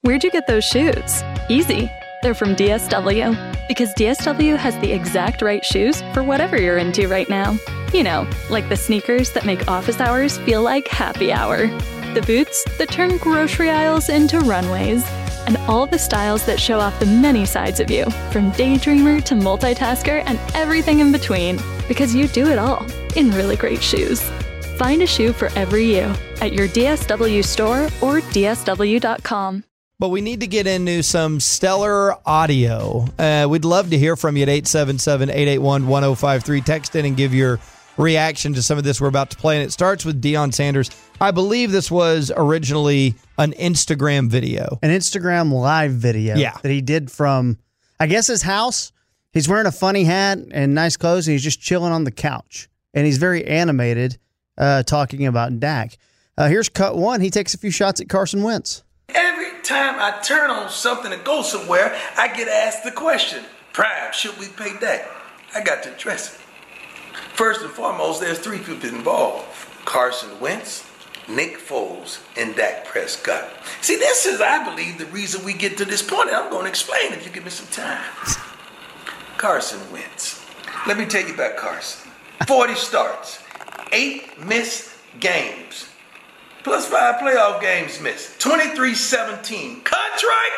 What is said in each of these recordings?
Where'd you get those shoes? Easy. They're from DSW. Because DSW has the exact right shoes for whatever you're into right now. You know, like the sneakers that make office hours feel like happy hour. The boots that turn grocery aisles into runways. And all the styles that show off the many sides of you, from daydreamer to multitasker and everything in between. Because you do it all in really great shoes. Find a shoe for every you at your DSW store or DSW.com. But we need to get into some stellar audio. We'd love to hear from you at 877-881-1053. Text in and give your reaction to some of this we're about to play. And it starts with Deion Sanders. I believe this was originally an Instagram video. An Instagram live video that he did from, I guess, his house. He's wearing a funny hat and nice clothes, and he's just chilling on the couch. And he's very animated talking about Dak. Here's cut one. He takes a few shots at Carson Wentz. Every time I turn on something and go somewhere, I get asked the question, Prime, should we pay Dak? I got to address it. First and foremost, there's three people involved. Carson Wentz, Nick Foles, and Dak Prescott. See, this is, I believe, the reason we get to this point, and I'm going to explain if you give me some time. Carson Wentz. Let me take you back, Carson. 40 starts, 8 missed games, plus 5 playoff games missed. 23-17. Contract,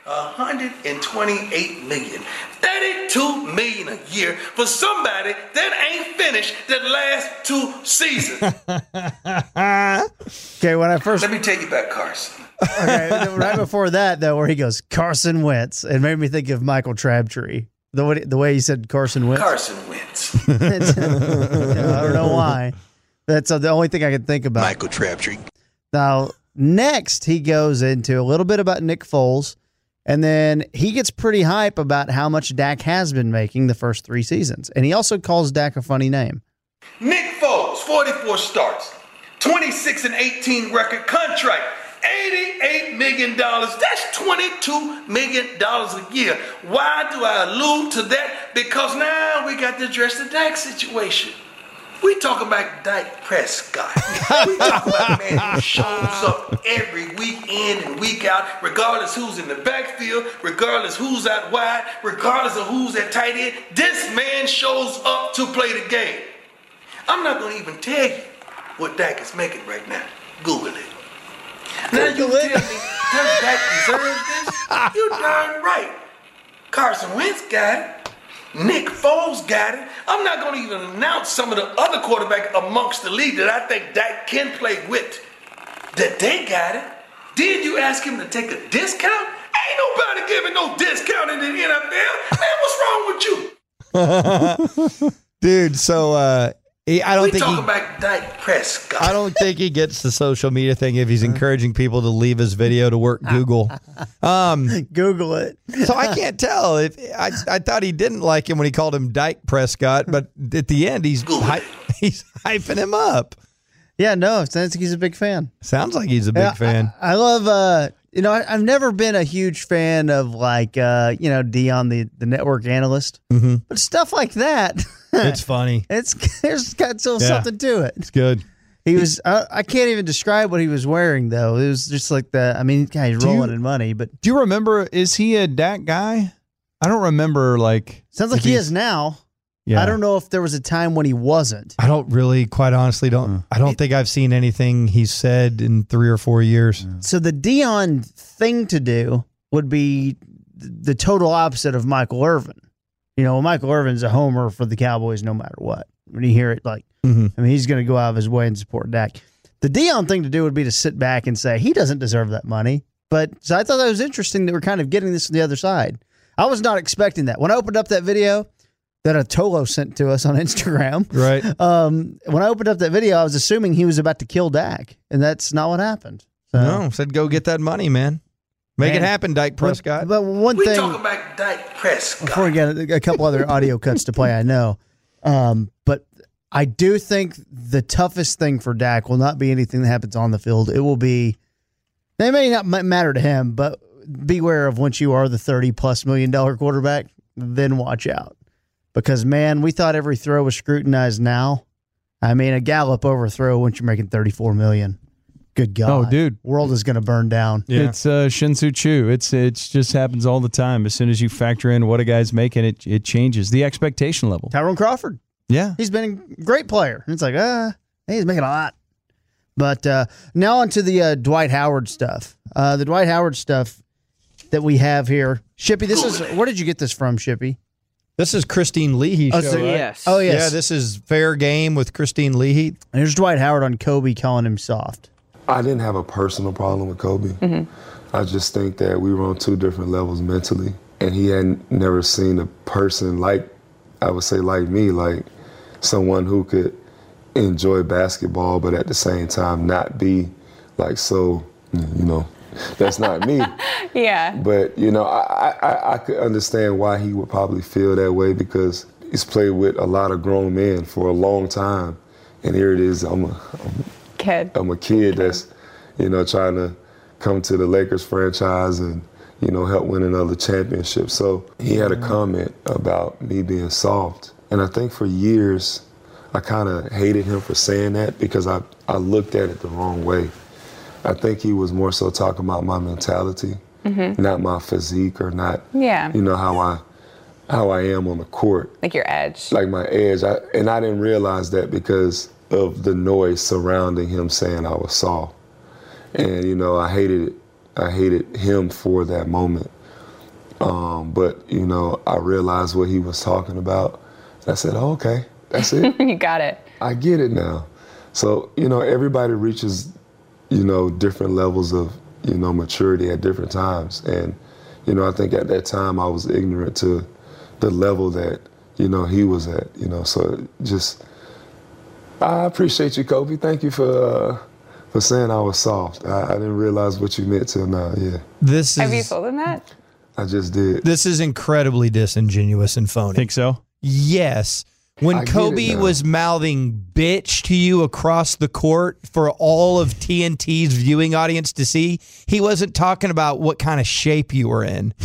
$128 million. $32 million a year for somebody that ain't finished the last 2 seasons. Okay, when I first... Let me take you back, Carson. Okay, right before that, though, where he goes, Carson Wentz, it made me think of Michael Crabtree. The way he said Carson Wentz. Carson Wentz. I don't know why. That's the only thing I can think about. Michael Crabtree. Now, next, he goes into a little bit about Nick Foles, and then he gets pretty hype about how much Dak has been making the first 3 seasons. And he also calls Dak a funny name. Nick Foles, 44 starts, 26-18 record, contract, $88 million. That's $22 million a year. Why do I allude to that? Because now we got to address the Dak situation. We talk about Dak Prescott. We talk about a man who shows up every week in and week out, regardless who's in the backfield, regardless who's out wide, regardless of who's at tight end. This man shows up to play the game. I'm not going to even tell you what Dak is making right now. Google it. Now you tell me, does Dak deserve this? You darn right. Carson Wentz got it. Nick Foles got it. I'm not going to even announce some of the other quarterbacks amongst the league that I think Dak can play with. That they got it. Did you ask him to take a discount? Ain't nobody giving no discount in the NFL. Man, what's wrong with you? Dude, so I don't think talking about Dak Prescott. I don't think he gets the social media thing if he's encouraging people to leave his video to work Google. Google it. So I can't tell. If I thought he didn't like him when he called him Dak Prescott, but at the end he's hyping him up. Yeah, no, it sounds like he's a big fan. Sounds like he's a big fan. I love, I've never been a huge fan of Deion, the network analyst, but stuff like that. It's funny. There's got something to it. It's good. He was. I can't even describe what he was wearing though. It was just like he's rolling in money. But do you remember? Is he a Dak guy? I don't remember. Sounds like he is now. Yeah. I don't know if there was a time when he wasn't. I don't really, quite honestly, I don't think I've seen anything he's said in 3 or 4 years. So the Deion thing to do would be the total opposite of Michael Irvin. Michael Irvin's a homer for the Cowboys no matter what. When you hear it, he's going to go out of his way and support Dak. The Deion thing to do would be to sit back and say, he doesn't deserve that money. So I thought that was interesting that we're kind of getting this from the other side. I was not expecting that. When I opened up that video that Atolo sent to us on Instagram, right? When I opened up that video, I was assuming he was about to kill Dak, and that's not what happened. So, no, said go get that money, man. Make it happen, Dak Prescott. But one thing, we talk about Dak Prescott. Before we get a couple other audio cuts to play, I know. But I do think the toughest thing for Dak will not be anything that happens on the field. It will be, it may not matter to him, but beware of once you are the $30+ million quarterback, then watch out. Because, man, we thought every throw was scrutinized now. I mean, a Gallup overthrow once you're making $34 million. Good God. Oh, dude. World is going to burn down. Yeah. It's Shin-Soo Choo. It just happens all the time. As soon as you factor in what a guy's making, it changes the expectation level. Tyrone Crawford. Yeah. He's been a great player. It's like, he's making a lot. But now on to the Dwight Howard stuff. The Dwight Howard stuff that we have here. Shippy, where did you get this from, Shippy? This is Christine Leahy show, right? Yes. Oh, yes. Yeah, this is Fair Game with Christine Leahy. There's Dwight Howard on Kobe calling him soft. I didn't have a personal problem with Kobe. I just think that we were on two different levels mentally. And he had never seen a person like, I would say like me, like someone who could enjoy basketball, but at the same time not be like so, that's not me. Yeah. But, I could understand why he would probably feel that way because he's played with a lot of grown men for a long time. And here it is, I'm a kid that's, trying to come to the Lakers franchise and, help win another championship. So he had a comment about me being soft. And I think for years, I kind of hated him for saying that because I looked at it the wrong way. I think he was more so talking about my mentality, not my physique or not, how I am on the court. Like your edge. Like my edge. And I didn't realize that because of the noise surrounding him saying I was soft. And, I hated it. I hated him for that moment. But, I realized what he was talking about. And I said, okay, that's it. You got it. I get it now. So, everybody reaches, different levels of, maturity at different times. And, I think at that time I was ignorant to the level that, he was at, so just, I appreciate you, Kobe. Thank you for saying I was soft. I didn't realize what you meant till now, yeah. Have you told him that? I just did. This is incredibly disingenuous and phony. Think so? Yes. When Kobe was mouthing bitch to you across the court for all of TNT's viewing audience to see, he wasn't talking about what kind of shape you were in.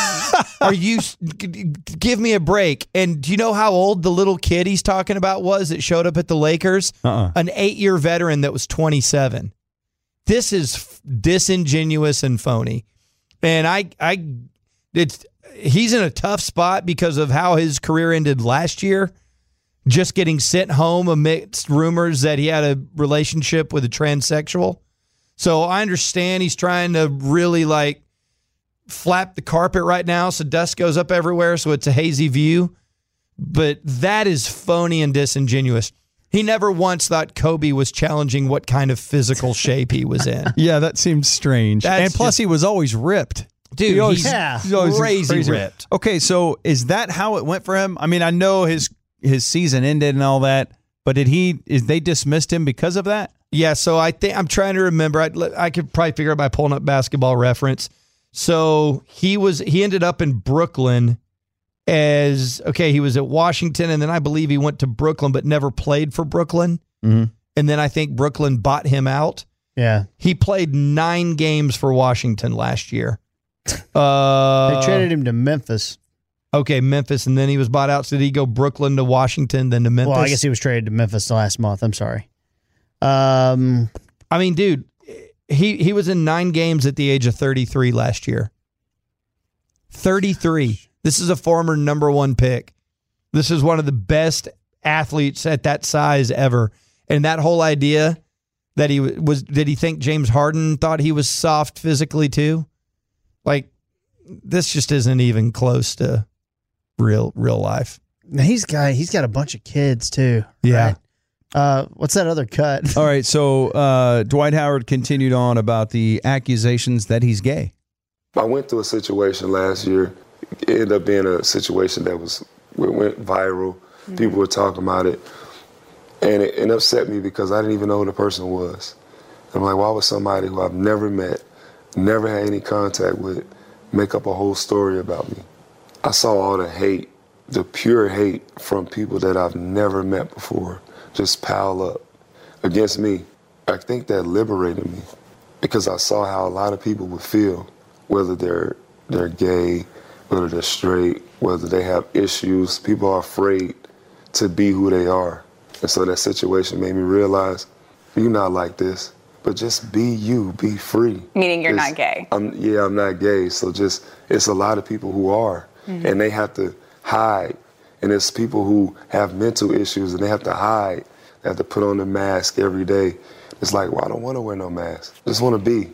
Give me a break. And do you know how old the little kid he's talking about was that showed up at the Lakers? An 8-year veteran that was 27. This is disingenuous and phony. And he's in a tough spot because of how his career ended last year. Just getting sent home amidst rumors that he had a relationship with a transsexual. So I understand he's trying to really flap the carpet right now so dust goes up everywhere so it's a hazy view. But that is phony and disingenuous. He never once thought Kobe was challenging what kind of physical shape he was in. Yeah, that seems strange. And plus, he was always ripped. Dude, he's always crazy ripped. Okay, so is that how it went for him? I mean, I know his season ended and all that, but they dismissed him because of that? Yeah, so I'm trying to remember. I could probably figure out by pulling up Basketball Reference. So he ended up in Brooklyn he was at Washington, and then I believe he went to Brooklyn but never played for Brooklyn. Mm-hmm. And then I think Brooklyn bought him out. Yeah. He played 9 games for Washington last year. They traded him to Memphis. Okay, Memphis, and then he was bought out. So did he go Brooklyn to Washington, then to Memphis? Well, I guess he was traded to Memphis last month. I'm sorry. I mean, dude, he was in 9 games at the age of 33 last year. 33. This is a former number 1 pick. This is one of the best athletes at that size ever. And that whole idea that did he think James Harden thought he was soft physically too? This just isn't even close to real life. He's got a bunch of kids too. Yeah. Right? What's that other cut? All right. So Dwight Howard continued on about the accusations that he's gay. I went through a situation last year. It ended up being a situation that went viral. Mm-hmm. People were talking about it. And it upset me because I didn't even know who the person was. I'm like, why would somebody who I've never met, never had any contact with, make up a whole story about me? I saw all the hate, the pure hate from people that I've never met before just pile up against me. I think that liberated me because I saw how a lot of people would feel, whether they're gay, whether they're straight, whether they have issues. People are afraid to be who they are. And so that situation made me realize, you're not like this. but just be you, be free. Meaning you're not gay. I'm not gay. So it's a lot of people who are, and they have to hide. And it's people who have mental issues and they have to hide. They have to put on the mask every day. It's like, well, I don't want to wear no mask. I just want to be.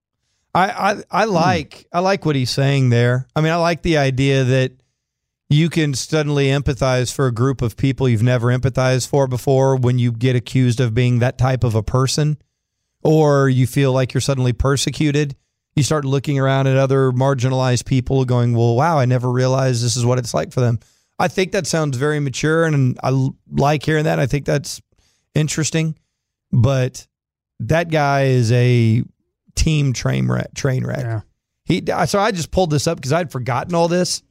I like what he's saying there. I mean, I like the idea that you can suddenly empathize for a group of people you've never empathized for before when you get accused of being that type of a person, or you feel like you're suddenly persecuted. You start looking around at other marginalized people going, well, wow, I never realized this is what it's like for them. I think that sounds very mature, and I like hearing that. I think that's interesting, but that guy is a team train wreck. Yeah. So I just pulled this up because I'd forgotten all this.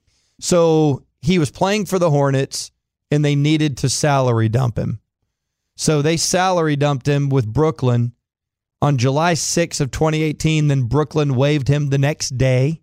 So he was playing for the Hornets, and they needed to salary dump him. So they salary dumped him with Brooklyn on July 6th of 2018. Then Brooklyn waived him the next day.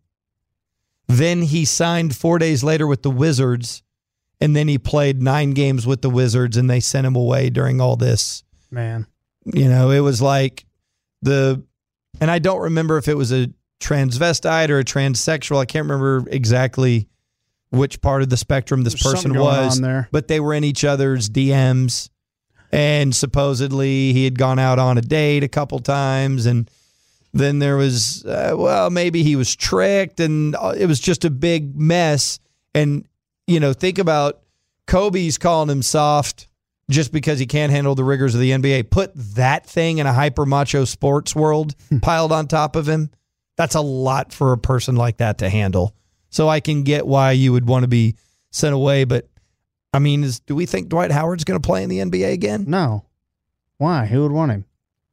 Then he signed 4 days later with the Wizards, and then he played 9 games with the Wizards, and they sent him away during all this. Man. You know, it was like and I don't remember if it was a transvestite or a transsexual. I can't remember exactly which part of the spectrum this person was, but they were in each other's DMs, and supposedly he had gone out on a date a couple times, and then there was, maybe he was tricked, and it was just a big mess. And, you know, think about Kobe's calling him soft just because he can't handle the rigors of the NBA. Put that thing in a hyper macho sports world piled on top of him. That's a lot for a person like that to handle. So I can get why you would want to be sent away. But, I mean, do we think Dwight Howard's going to play in the NBA again? No. Why? Who would want him?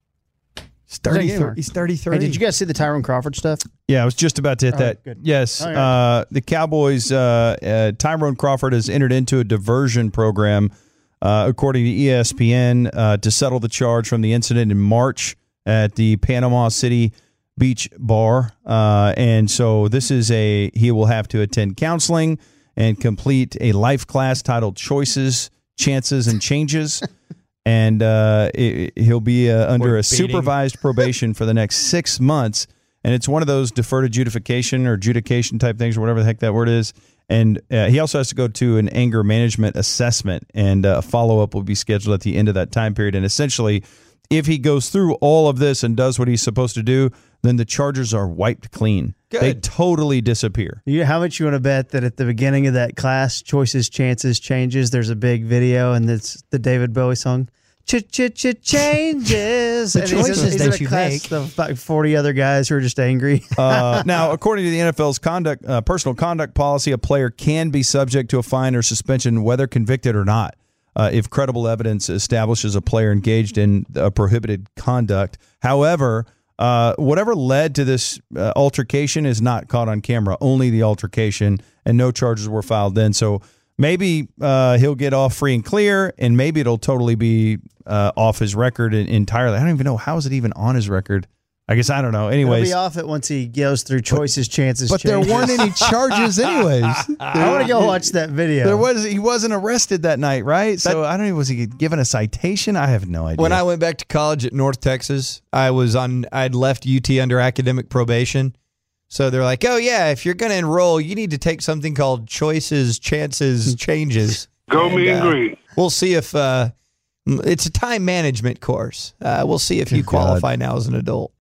He's 33. He's 33. Hey, did you guys see the Tyrone Crawford stuff? Yeah, I was just about to hit that. Good. Yes. The Cowboys, Tyrone Crawford has entered into a diversion program, according to ESPN, to settle the charge from the incident in March at the Panama City Beach Bar. And so this is he will have to attend counseling and complete a life class titled Choices, Chances, and Changes. And he'll be under a supervised probation for the next 6 months. And it's one of those deferred adjudication or adjudication type things, or whatever the heck that word is. And he also has to go to an anger management assessment, and a follow-up will be scheduled at the end of that time period. And essentially, if he goes through all of this and does what he's supposed to do, then the charges are wiped clean. Good. They totally disappear. How much you want to bet that at the beginning of that class, Choices, Chances, Changes, there's a big video, and it's the David Bowie song, Changes. The choices that you make. Of like 40 other guys who are just angry. Now, according to the NFL's personal conduct policy, a player can be subject to a fine or suspension, whether convicted or not, if credible evidence establishes a player engaged in prohibited conduct. However, whatever led to this altercation is not caught on camera, only the altercation, and no charges were filed then. So maybe he'll get off free and clear, and maybe it'll totally be off his record entirely. I don't even know. How is it even on his record? I guess I don't know. Anyways, he'll be off it once he goes through Choices, Chances, but Changes. there weren't any charges anyways. I want to go watch that video. He wasn't arrested that night, right? So I don't know. Was he given a citation? I have no idea. When I went back to college at North Texas, I'd left UT under academic probation. So they're like, oh yeah, if you're going to enroll, you need to take something called Choices, Chances, Changes. Go Mean Green. We'll see if it's a time management course. We'll see if you qualify now as an adult.